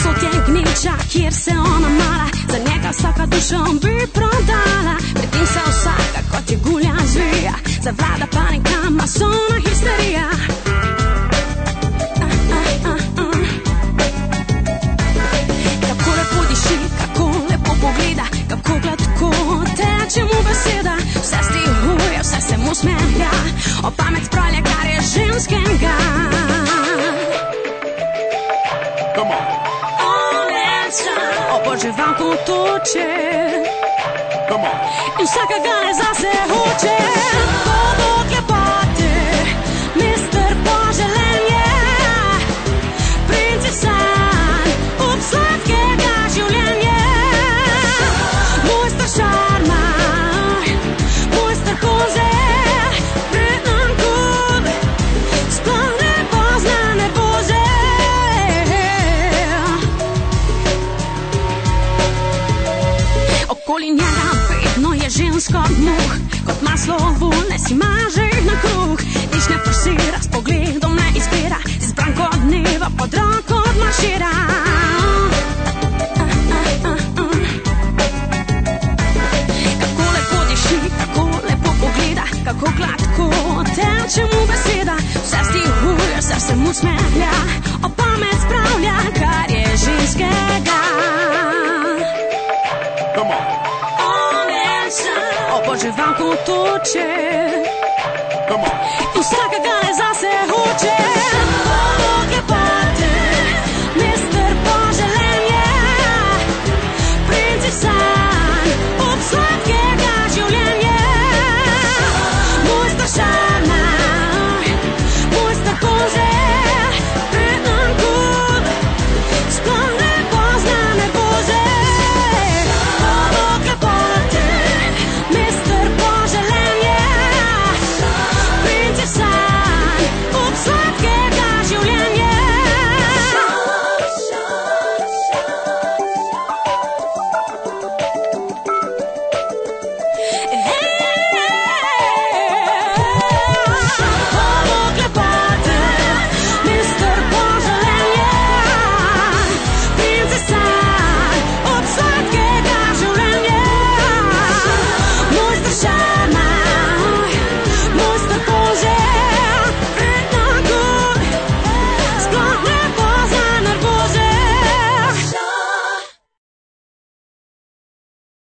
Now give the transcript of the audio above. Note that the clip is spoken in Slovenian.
Povsod je gneča, kjer se ona mala, za njega vsaka duša bi prodala. Pri tem se vsaka kot je gulja zvija, zavlada panika, masovna histerija. Kako lepo diši, kako lepo pogleda, kako gladko teče mu beseda. Vse stihuje, vse se mu smehlja, o pamet spravlja, kar je ženskega. Oboževal kot toče in vsakega ne zase hoče. Pobog lepote, mister poželenje, princesa od sladkega življenja. Mojster šarma, mojster koze, preden kod, sploh ne pozna nervoze. Okoli njega vedno je žensko muh, kot maslo volne si maže na kruh. Nič ne forsira, s pogledom ne izbira, z branko dneva pod roko odmaršira. Kako lepo diši, kako lepo pogleda, kako gladko teče mu beseda. Vse stihuje, vse se mu smehlja, o pamet spravlja, kar je ženskega. Oboževal kot toče